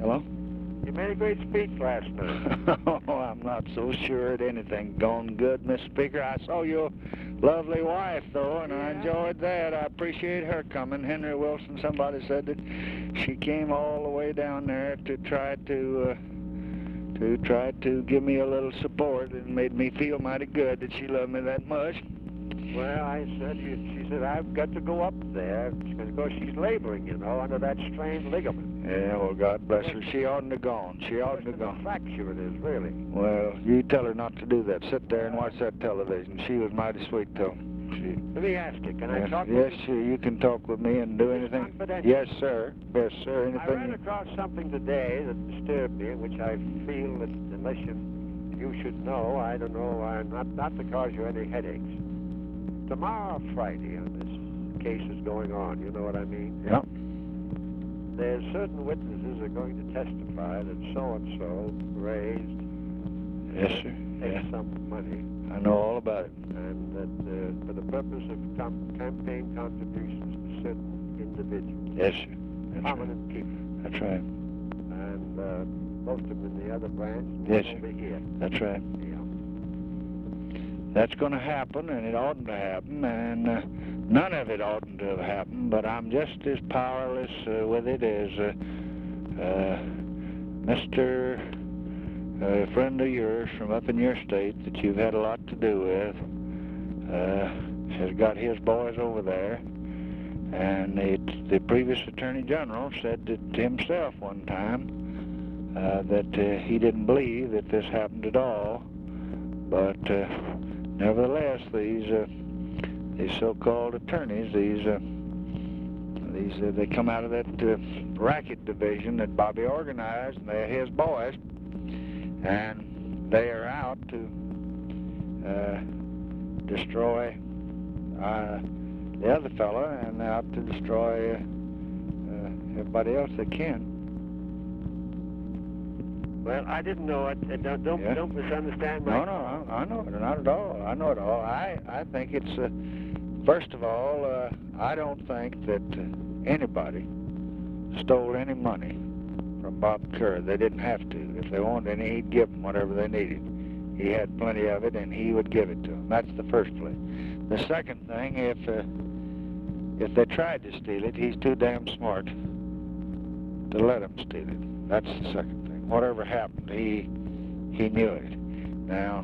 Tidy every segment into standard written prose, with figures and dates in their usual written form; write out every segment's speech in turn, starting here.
Hello? You made a great speech last night. Oh, I'm not so sure that anything gone good, Mr. Speaker. I saw your lovely wife, though, and I enjoyed that. I appreciate her coming. Henry Wilson, somebody said that she came all the way down there to try to give me a little support, and made me feel mighty good that she loved me that much. Well, I said, she said, I've got to go up there, because of course she's laboring, you know, under that strained ligament. Yeah, well, God bless her. She oughtn't to gone. She oughtn't to gone. Fracture it is, really. Well, you tell her not to do that. Sit there and watch that television. She was mighty sweet, though. Let me ask you, can I talk with you? Yes, you? sure, you can talk with me and do anything. Confidential. Yes, sir. Yes, sir. Anything. I ran across something today that disturbed me, which I feel that unless you should know, I don't know, not to cause you any headaches. Tomorrow, Friday, this case is going on, you know what I mean? Yeah. There's certain witnesses are going to testify that so-and-so raised Yes, sir. some money. I know all about it. And that for the purpose of campaign contributions to certain individuals. Yes, sir. That's Prominent people. That's right. And most of them in the other branch, and Yes, one over here. That's right. Yeah. That's going to happen, and it oughtn't to happen, and none of it oughtn't to have happened, but I'm just as powerless with it as Mr. Friend of yours from up in your state that you've had a lot to do with has got his boys over there, and the previous Attorney General said that himself one time that he didn't believe that this happened at all, but nevertheless, these so-called attorneys, they come out of that racket division that Bobby organized, and they're his boys, and they are out to destroy the other fella, and out to destroy everybody else they can. Well, I didn't know it. Don't misunderstand my... No, I know it. Not at all. I know it all. I think it's, first of all, I don't think that anybody stole any money from Bob Kerr. They didn't have to. If they wanted any, he'd give them whatever they needed. He had plenty of it, and he would give it to them. That's the first place. The second thing, if they tried to steal it, he's too damn smart to let them steal it. That's the second thing. Whatever happened, he knew it. Now,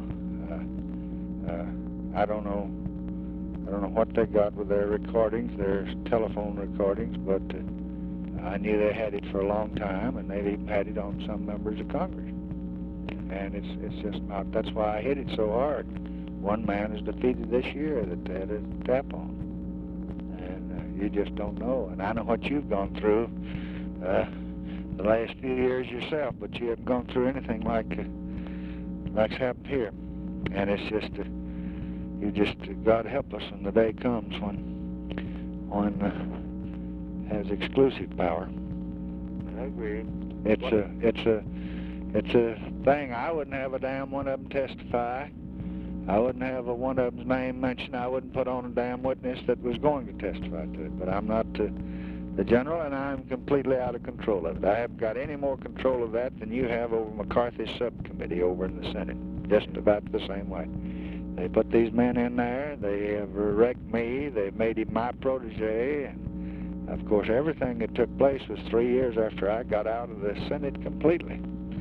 I don't know what they got with their recordings, their telephone recordings, but I knew they had it for a long time, and they've even had it on some members of Congress. And it's just not. That's why I hit it so hard. One man is defeated this year that they had a tap on, and you just don't know. And I know what you've gone through the last few years yourself, but you haven't gone through anything like's happened here. And it's just God help us when the day comes when has exclusive power. I agree. It's a thing. I wouldn't have a damn one of them testify. I wouldn't have one of them's name mentioned. I wouldn't put on a damn witness that was going to testify to it. But I'm not the general, and I'm completely out of control of it. I haven't got any more control of that than you have over McCarthy's subcommittee over in the Senate. Just about the same way. They put these men in there. They have wrecked me. They've made him my protege. And of course, everything that took place was 3 years after I got out of the Senate completely.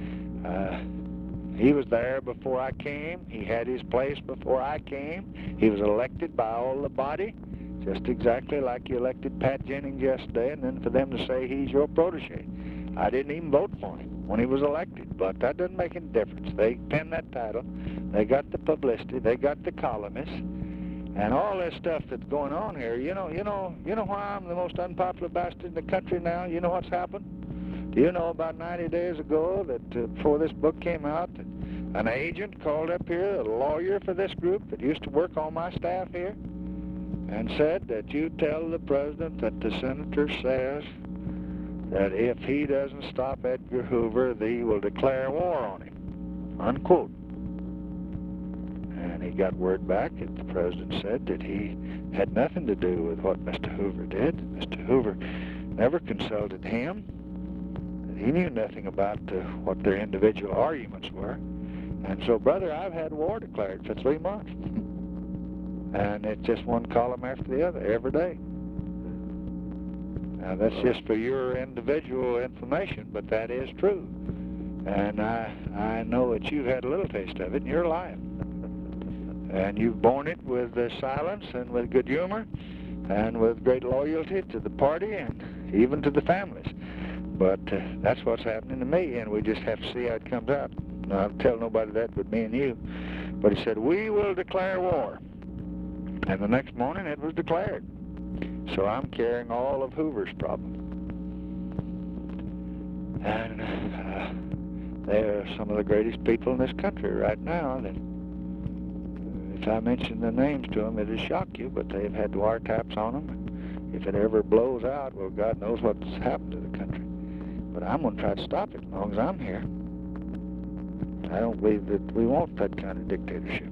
He was there before I came. He had his place before I came. He was elected by all the body, just exactly like you elected Pat Jennings yesterday, and then for them to say he's your protege. I didn't even vote for him when he was elected, but that doesn't make any difference. They penned that title. They got the publicity. They got the columnists. And all this stuff that's going on here, you know why I'm the most unpopular bastard in the country now? You know what's happened? Do you know about 90 days ago that before this book came out, that an agent called up here, a lawyer for this group that used to work on my staff here, and said that you tell the president that the senator says that if he doesn't stop Edgar Hoover, he will declare war on him, unquote. And he got word back that the president said that he had nothing to do with what Mr. Hoover did. Mr. Hoover never consulted him. he knew nothing about what their individual arguments were. And so, brother, I've had war declared for 3 months. And it's just one column after the other every day. Now, that's just for your individual information, but that is true. And I know that you've had a little taste of it in your life. And you've borne it with silence and with good humor and with great loyalty to the party and even to the families. But that's what's happening to me, and we just have to see how it comes out. Now, I'll tell nobody that but me and you. But he said, we will declare war. And the next morning it was declared. So I'm carrying all of Hoover's problem. And they are some of the greatest people in this country right now. That if I mention the names to them, it'll shock you, but they've had wiretaps on them. If it ever blows out, well, God knows what's happened to the country. But I'm going to try to stop it as long as I'm here. I don't believe that we want that kind of dictatorship.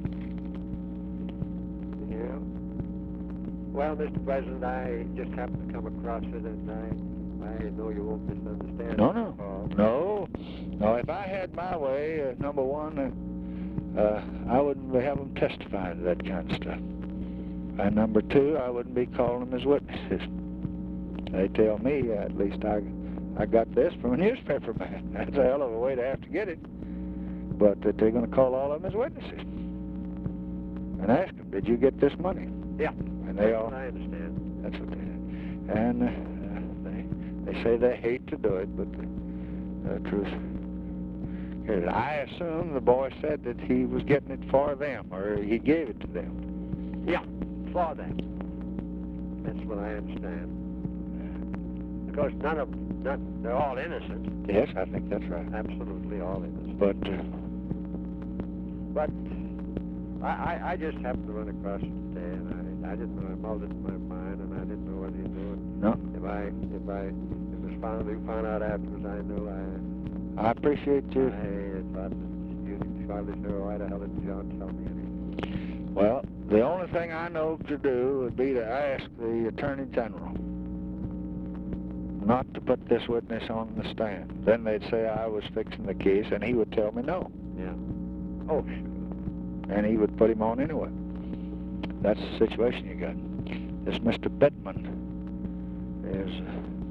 Yeah. Well, Mr. President, I just happened to come across it, and I know you won't misunderstand. No. If I had my way, number one, I wouldn't have them testifying to that kind of stuff. And number two, I wouldn't be calling them as witnesses. They tell me, at least I got this from a newspaper man. That's a hell of a way to have to get it. But that they're going to call all of them as witnesses and ask them, did you get this money? Yeah. And they all. I understand. That's what they say. And they say they hate to do it, but the truth is, I assume the boy said that he was getting it for them, or he gave it to them. Yeah, for them. That's what I understand. Because they're all innocent. Yes, I think that's right. Absolutely all innocent. But I just happened to run across it today, and I didn't know. I mulled it in my mind, and I didn't know what he knew. No. If you found out afterwards, I knew. I appreciate you. I thought that you probably sure why the hell didn't John tell me anything? Well, the only thing I know to do would be to ask the Attorney General not to put this witness on the stand. Then they'd say I was fixing the case, and he would tell me no. Yeah. Oh, sure. And he would put him on anyway. That's the situation you got. This Mr. Bettman is,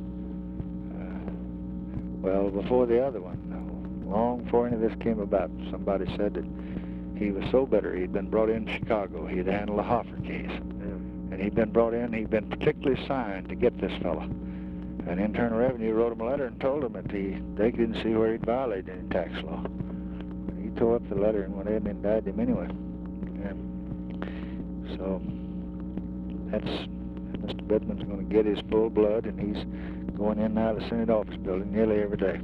well, before the other one, long before any of this came about, somebody said that he was so bitter he'd been brought in Chicago. He'd handled the Hoffer case. Yeah. And he'd been brought in, he'd been particularly signed to get this fella. And Internal Revenue wrote him a letter and told him that they didn't see where he'd violated any tax law. He tore up the letter and went ahead and indicted him anyway. And so that's Mr. Bettman's going to get his full blood, and he's going in and out of the Senate office building nearly every day.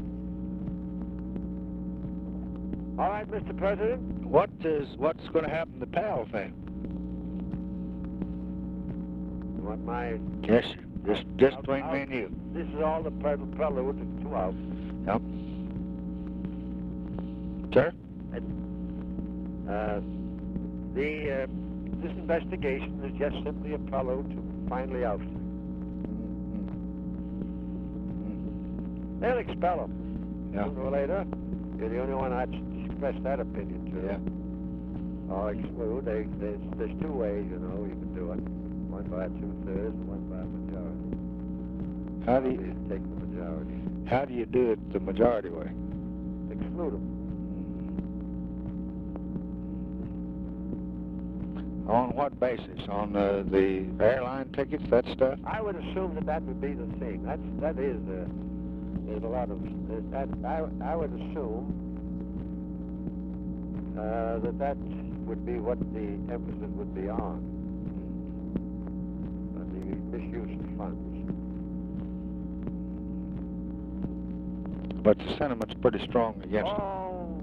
All right, Mr. President. What's going to happen to the Powell thing? You want my... Yes, just between me and you. This is all the prelude to 2 hours. Yep. Sir? This investigation is just simply a prelude to finally ousting. They'll expel him. Yeah. Sooner or later. You're the only one I'd express that opinion to. Yeah. Or exclude. There's 2 ways, you know, you can do it. One by 2/3 and one by majority. How do you take the majority? How do you do it the majority way? Exclude them. On what basis? On the airline tickets, that stuff? I would assume that would be the thing. That is there's a lot of that. I would assume that would be what the emphasis would be on the misuse of funds. But the sentiment's pretty strong against it. Oh,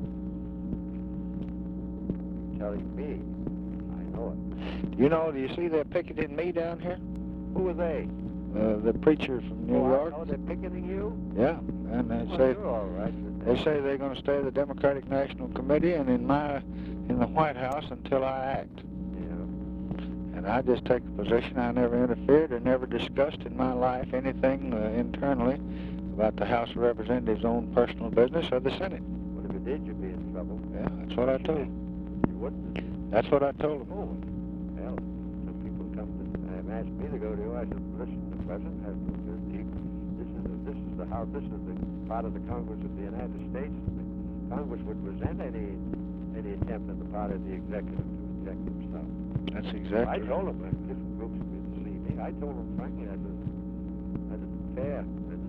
you're telling me. I know it. Do you see they're picketing me down here? Who are they? The preacher from New York. Oh, they're picketing you? Yeah, and they say you're all right. they say they're going to stay at the Democratic National Committee and in the White House until I act. Yeah. And I just take a position. I never interfered or never discussed in my life anything internally about the House of Representatives' own personal business or the Senate. Well, if you did, you'd be in trouble. Yeah, that's what I told him. You wouldn't. That's what I told him. Oh, well, some people come to have asked me to go to. I said, listen, the president has no duty. This is the House. This is the part of the Congress of the United States. The Congress would resent any attempt on the part of the executive to inject himself. That's exactly. I told him that different groups would see me. I told him frankly that it's fair. This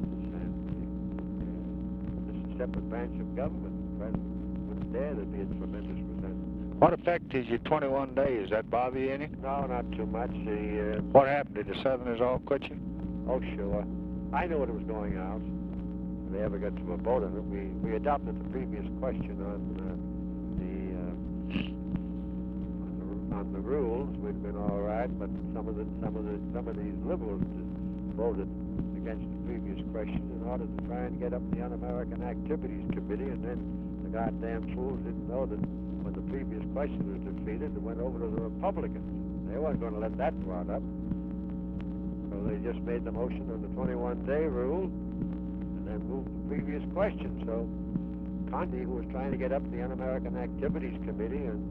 is a separate branch of government. The president wouldn't dare to be a tremendous resentment. What effect is your 21 days? Does that bother you any? No, not too much. What happened? Did the Southerners all quit you? Oh, sure. I knew it was going out. If they ever got to a vote on it, we adopted the previous question on the rules. We'd been all right, but some of these liberals voted against the previous question in order to try and get up the Un-American Activities Committee, and then the goddamn fools didn't know that when the previous question was defeated, it went over to the Republicans. They weren't going to let that brought up. So they just made the motion on the 21-day rule and then moved the previous question. So Conde, who was trying to get up the Un-American Activities Committee, and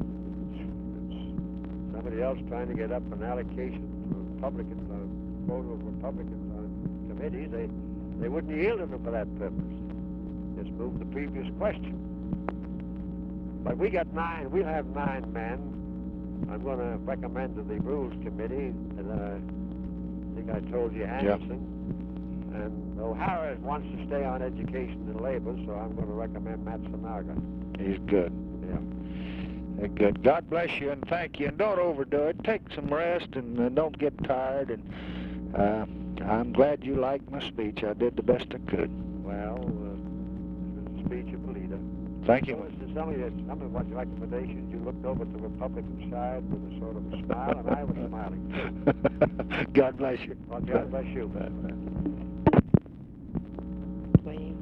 somebody else trying to get up an allocation to Republicans, a quota of Republicans on committees, they wouldn't yield to them for that purpose. Just moved the previous question. But we got 9. We'll have 9 men. I'm going to recommend to the Rules Committee, and I think I told you Anderson. Yep. And O'Hara wants to stay on education and labor, so I'm going to recommend Matsunaga. He's good. Yeah. Good. God bless you and thank you. And don't overdo it. Take some rest and don't get tired. And I'm glad you liked my speech. I did the best I could. Well, it was a speech of a leader. Thank you. Some of your recommendations, you looked over at the Republican side with a sort of a smile, and I was smiling. God bless you. Well, God bless you. Playing